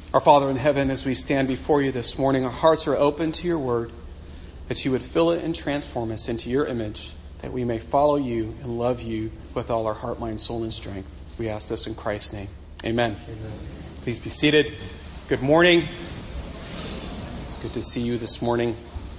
Our Father in heaven, as we stand before you this morning, our hearts are open to your word, that you would fill it and transform us into your image, that we may follow you and love you with all our heart, mind, soul, and strength. We ask this in Christ's name. Amen. Amen. Please be seated. Good morning. It's good to see you this morning.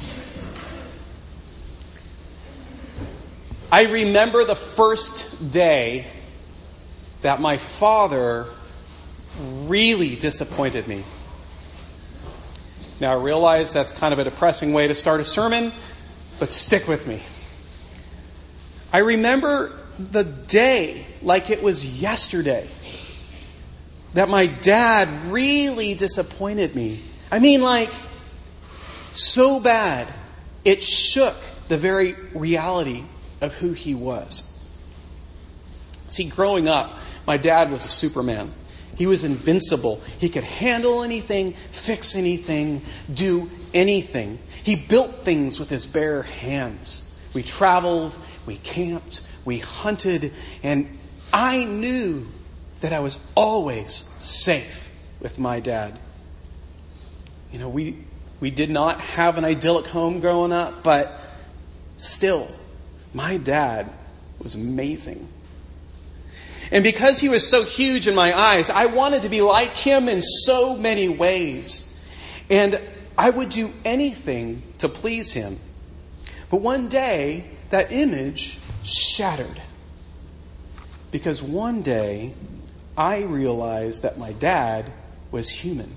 I remember the first day that my father really disappointed me. Now, I realize that's kind of a depressing way to start a sermon, but stick with me. I remember the day like it was yesterday that my dad really disappointed me. I mean, like, so bad it shook the very reality of who he was. See, growing up, my dad was a Superman. He was invincible. He could handle anything, fix anything, do anything. He built things with his bare hands. We traveled, we camped, we hunted, and I knew that I was always safe with my dad. You know, we did not have an idyllic home growing up, but still, my dad was amazing. And because he was so huge in my eyes, I wanted to be like him in so many ways. And I would do anything to please him. But one day, that image shattered. Because one day, I realized that my dad was human.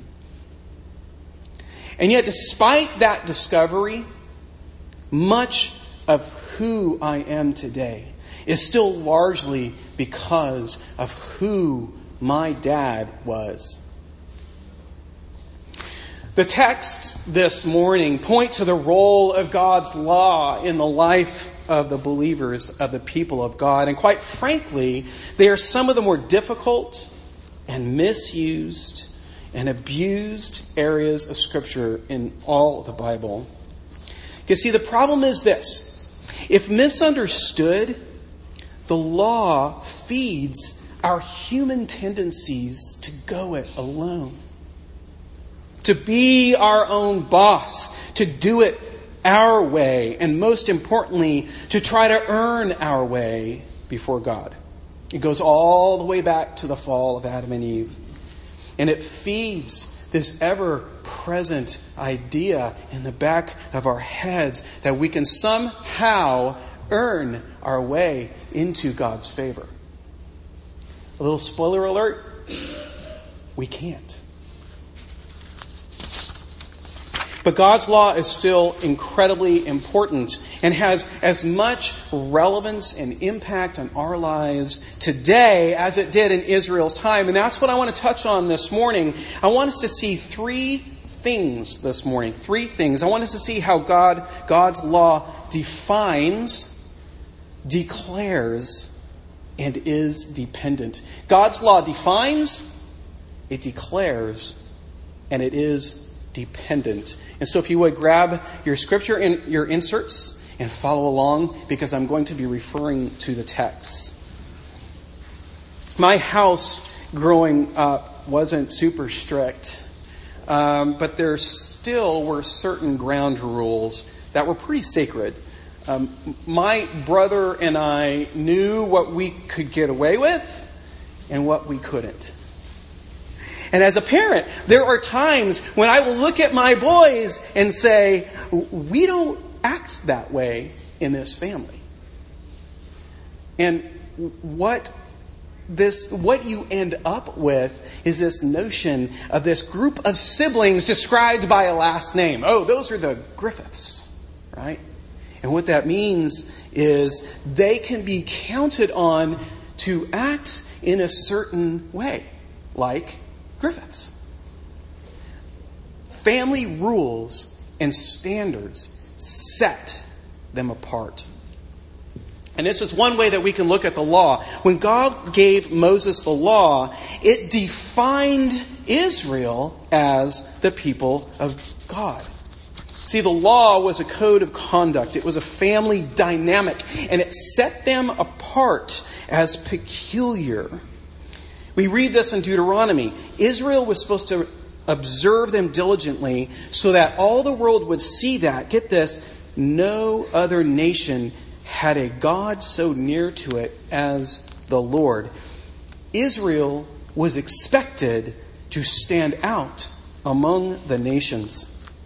And yet, despite that discovery, much of who I am today is still largely because of who my dad was. The texts this morning point to the role of God's law in the life of the believers, of the people of God. And quite frankly, they are some of the more difficult and misused and abused areas of Scripture in all of the Bible. You see, the problem is this. If misunderstood, the law feeds our human tendencies to go it alone. To be our own boss, to do it our way, and most importantly, to try to earn our way before God. It goes all the way back to the fall of Adam and Eve. And it feeds this ever-present idea in the back of our heads that we can somehow earn our way into God's favor. A little spoiler alert, we can't. But God's law is still incredibly important and has as much relevance and impact on our lives today as it did in Israel's time. And that's what I want to touch on this morning. I want us to see three things this morning. Three things. I want us to see how God's law defines, declares, and is dependent. God's law defines, it declares, and it is dependent. And so if you would grab your scripture and your inserts and follow along, because I'm going to be referring to the text. My house growing up wasn't super strict, but there still were certain ground rules that were pretty sacred. My brother and I knew what we could get away with and what we couldn't. And as a parent, there are times when I will look at my boys and say, we don't act that way in this family. And what you end up with is this notion of this group of siblings described by a last name. Oh, those are the Griffiths, right? And what that means is they can be counted on to act in a certain way, like Griffiths. Family rules and standards set them apart. And this is one way that we can look at the law. When God gave Moses the law, it defined Israel as the people of God. See, the law was a code of conduct. It was a family dynamic, and it set them apart as peculiar. We read this in Deuteronomy. Israel was supposed to observe them diligently, so that all the world would see that, get this, no other nation had a God so near to it as the Lord. Israel was expected to stand out among the nations.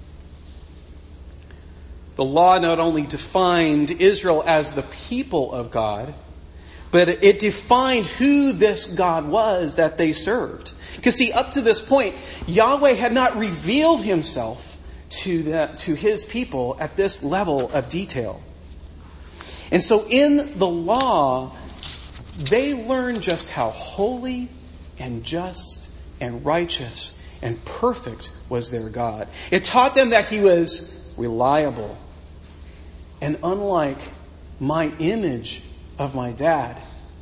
The law not only defined Israel as the people of God, but it defined who this God was that they served. Because see, up to this point, Yahweh had not revealed himself to his people at this level of detail. And so in the law, they learned just how holy and just and righteous and perfect was their God. It taught them that he was reliable. And unlike my image of my dad,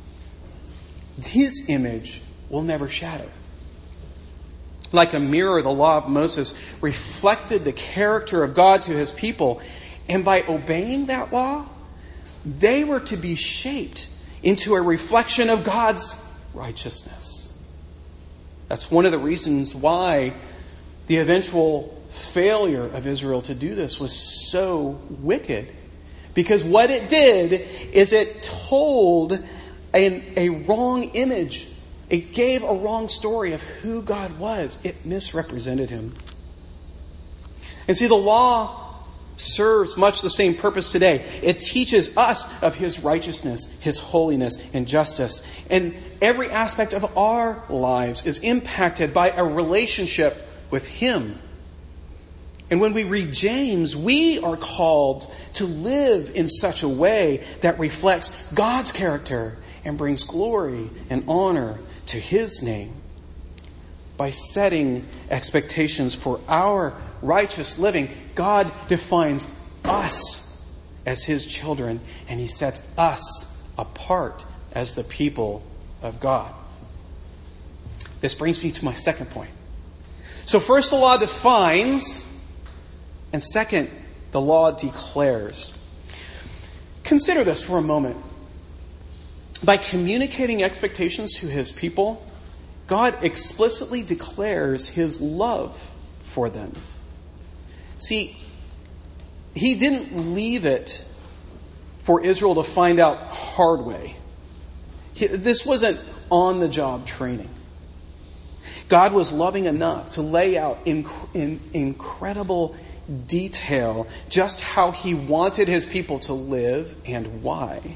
his image will never shadow. Like a mirror, the law of Moses reflected the character of God to his people. And by obeying that law, they were to be shaped into a reflection of God's righteousness. That's one of the reasons why the eventual failure of Israel to do this was so wicked. Because what it did is it told a wrong image. It gave a wrong story of who God was. It misrepresented him. And see, the law serves much the same purpose today. It teaches us of his righteousness, his holiness, and justice. And every aspect of our lives is impacted by a relationship with him. And when we read James, we are called to live in such a way that reflects God's character and brings glory and honor to his name. By setting expectations for our righteous living, God defines us as his children, and he sets us apart as the people of God. This brings me to my second point. So first, the law defines, and second, the law declares. Consider this for a moment. By communicating expectations to his people, God explicitly declares his love for them. See, he didn't leave it for Israel to find out hard way. This wasn't on-the-job training. God was loving enough to lay out in incredible detail just how he wanted his people to live and why.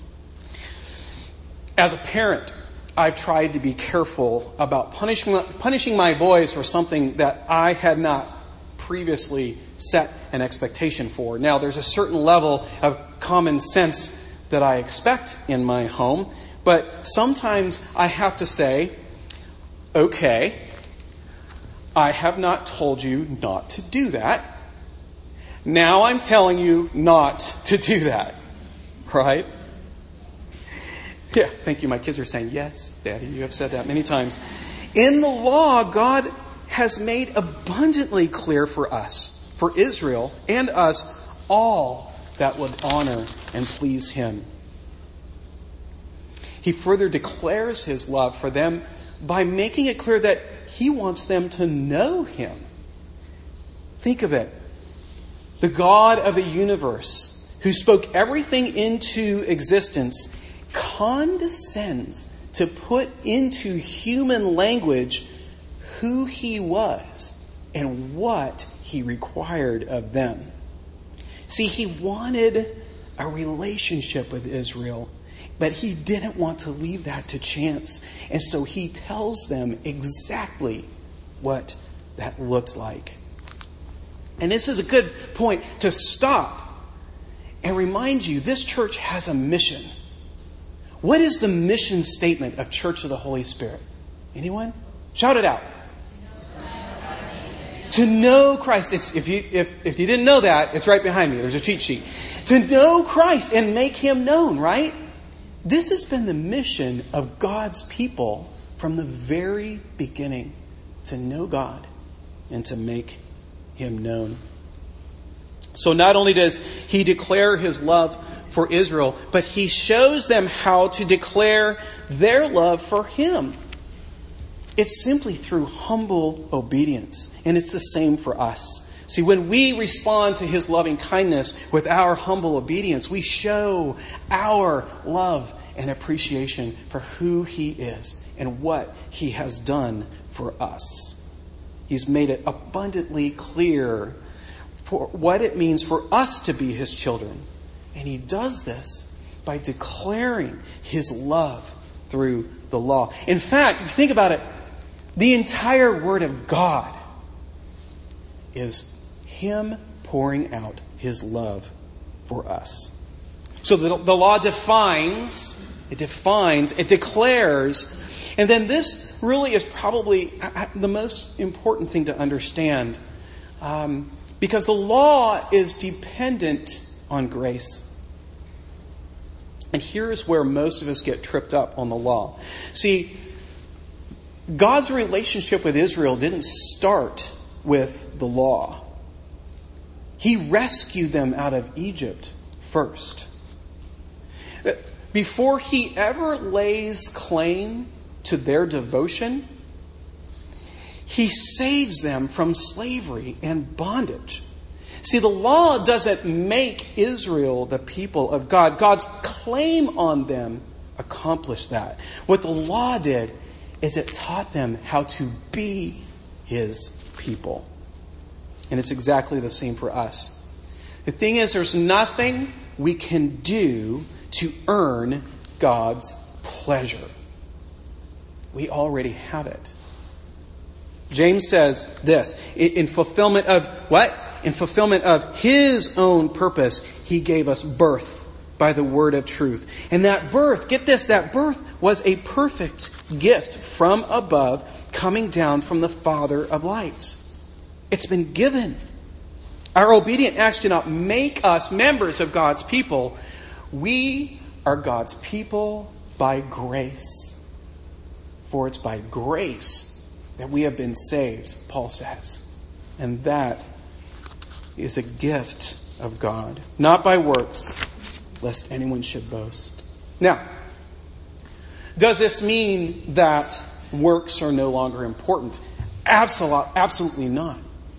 As a parent, I've tried to be careful about punishing my boys for something that I had not previously set an expectation for. Now, there's a certain level of common sense that I expect in my home, but sometimes I have to say, okay, I have not told you not to do that. Now I'm telling you not to do that. Right? Yeah, thank you. My kids are saying, yes, Daddy, you have said that many times. In the law, God has made abundantly clear for us, for Israel and us, all that would honor and please him. He further declares his love for them by making it clear that he wants them to know him. Think of it. The God of the universe, who spoke everything into existence, condescends to put into human language who he was and what he required of them. See, he wanted a relationship with Israel, but he didn't want to leave that to chance. And so he tells them exactly what that looks like. And this is a good point to stop and remind you, this church has a mission. What is the mission statement of Church of the Holy Spirit? Anyone? Shout it out. To know Christ. If you didn't know that, it's right behind me. There's a cheat sheet. To know Christ and make him known, right? This has been the mission of God's people from the very beginning. To know God and to make him known. So not only does he declare his love for Israel, but he shows them how to declare their love for him. It's simply through humble obedience. And it's the same for us. See, when we respond to His loving kindness with our humble obedience, we show our love and appreciation for who He is and what He has done for us. He's made it abundantly clear for what it means for us to be His children. And He does this by declaring His love through the law. In fact, if you think about it, the entire Word of God is Him pouring out His love for us. So the law defines, it declares, and then this really is probably the most important thing to understand, because the law is dependent on grace. And here's where most of us get tripped up on the law. See, God's relationship with Israel didn't start with the law. He rescued them out of Egypt first. Before He ever lays claim to their devotion, He saves them from slavery and bondage. See, the law doesn't make Israel the people of God. God's claim on them accomplished that. What the law did is it taught them how to be His people. And it's exactly the same for us. The thing is, there's nothing we can do to earn God's pleasure. We already have it. James says this, in fulfillment of what? In fulfillment of His own purpose, He gave us birth by the word of truth. And that birth, get this, that birth was a perfect gift from above, coming down from the Father of lights. It's been given. Our obedient acts do not make us members of God's people. We are God's people by grace. For it's by grace that we have been saved, Paul says. And that is a gift of God, not by works, lest anyone should boast. Now, does this mean that works are no longer important? Absolutely not.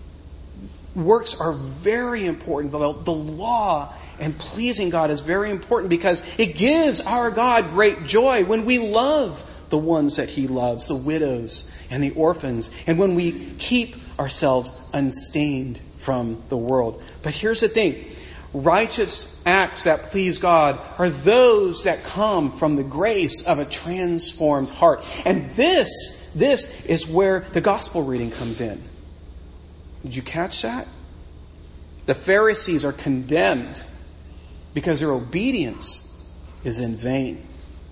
Works are very important. The law and pleasing God is very important because it gives our God great joy when we love the ones that He loves, the widows and the orphans, and when we keep ourselves unstained from the world. But here's the thing. Righteous acts that please God are those that come from the grace of a transformed heart. And this is where the gospel reading comes in. Did you catch that? The Pharisees are condemned because their obedience is in vain.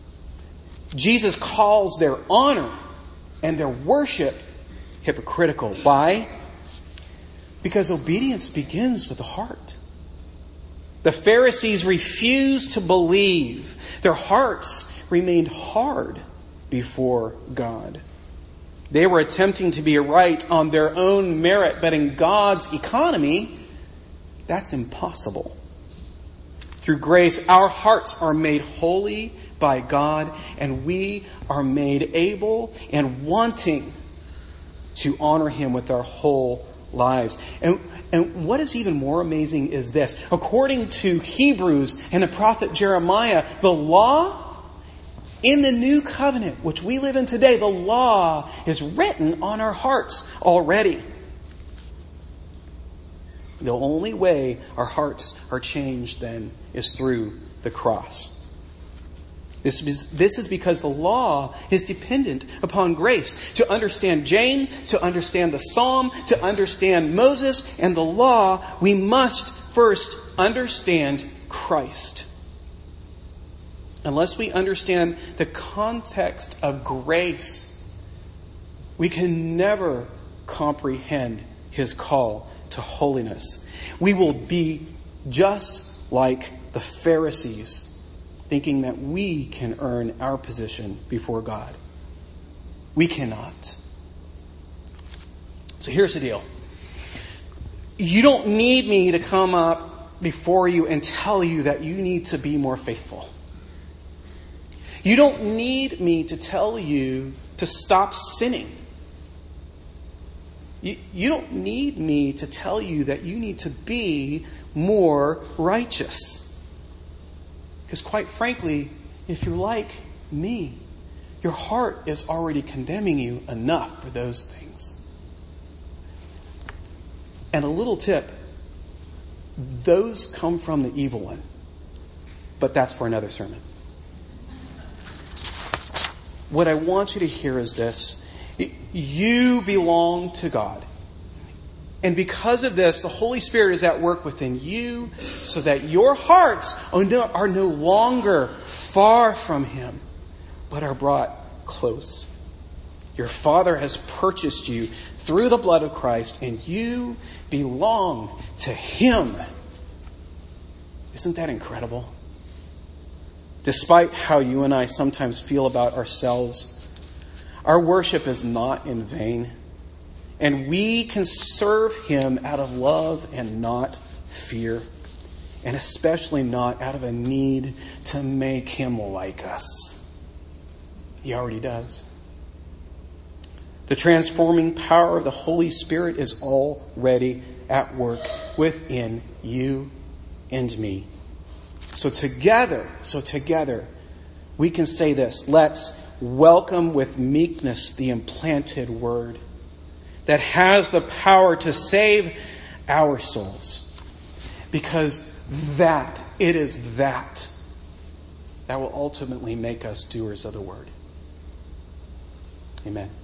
Jesus calls their honor and their worship hypocritical. Why? Because obedience begins with the heart. The Pharisees refused to believe. Their hearts remained hard before God. They were attempting to be right on their own merit, but in God's economy, that's impossible. Through grace, our hearts are made holy by God, and we are made able and wanting to honor Him with our whole lives. And what is even more amazing is this. According to Hebrews and the prophet Jeremiah, the law in the new covenant, which we live in today, the law is written on our hearts already. The only way our hearts are changed then is through the cross. This is because the law is dependent upon grace. To understand James, to understand the Psalm, to understand Moses and the law, we must first understand Christ. Unless we understand the context of grace, we can never comprehend His call to holiness. We will be just like the Pharisees, thinking that we can earn our position before God. We cannot. So here's the deal. You don't need me to come up before you and tell you that you need to be more faithful. You don't need me to tell you to stop sinning. You don't need me to tell you that you need to be more righteous. Because quite frankly, if you're like me, your heart is already condemning you enough for those things. And a little tip, those come from the evil one. But that's for another sermon. What I want you to hear is this. You belong to God. And because of this, the Holy Spirit is at work within you so that your hearts are no longer far from Him, but are brought close. Your Father has purchased you through the blood of Christ, and you belong to Him. Isn't that incredible? Despite how you and I sometimes feel about ourselves, our worship is not in vain. And we can serve Him out of love and not fear. And especially not out of a need to make Him like us. He already does. The transforming power of the Holy Spirit is already at work within you and me. So together, we can say this. Let's welcome with meekness the implanted word that has the power to save our souls. Because it is that will ultimately make us doers of the word. Amen.